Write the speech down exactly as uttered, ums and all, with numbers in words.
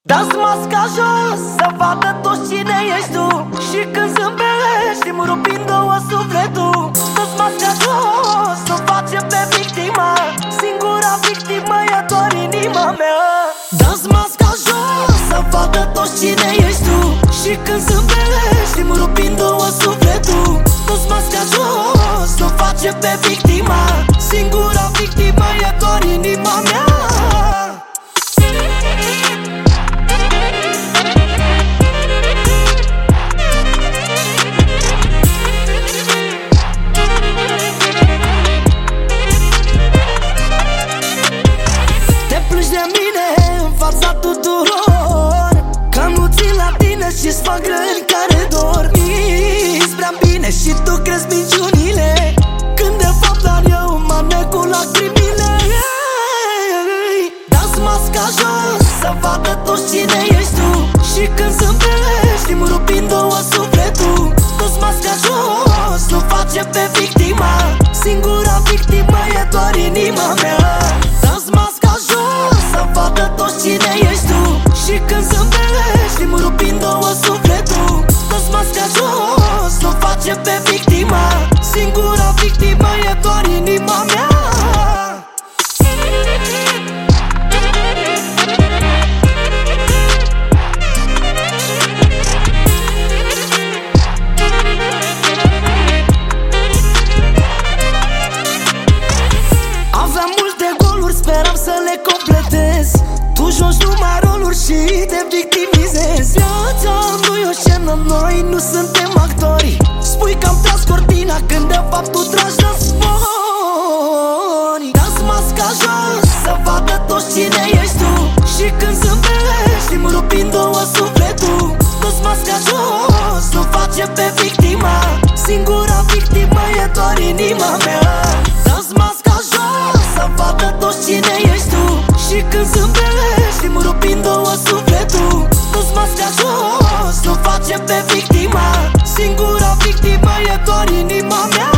Dați masca jos să vadă toți cine ești tu. Și când zâmbești îmi rup în două sufletul. Dați masca jos, nu face pe victima. Singura victimă e doar inima mea. Dați masca jos să vadă toți cine ești tu. Și când zâmbești îmi rup în două sufletul. Dați masca jos, nu face pe victima. Singura victimă e doar inima mea. Și-ți fac răni care dor. Mi-ți prea bine și tu crezi minciunile, când de fapt doar eu mă nec cu lacrimile. Dați masca jos să vadă toți cine ești tu. Și când zâmbești îmi rup în două sufletul. Dați masca jos, nu face pe victima. Singura victimă e doar inima mea. Dați masca jos să vadă toți cine ești tu. Și când zâmbești îmi rup în două sufletul. Dați masca jos, nu face pe victima. Singura victimă e doar inima mea. Aveam multe goluri, speram să le completez. Tu joci numai roluri și te victimizezi. Viața nu e o scenă, noi nu suntem actori. Spui că am tras cortina când de fapt tu tragi război. Dați masca jos să vadă toți cine ești tu. Și când zâmbești îmi rup în două sufletul. Dați masca jos, nu face pe victima. Singura victimă e doar inima mea. Dați masca jos să vadă toți cine ești tu. Și când zâmbești îmi rup în două sufletul. Dați masca jos, nu face pe victima. Singura victimă e doar inima mea.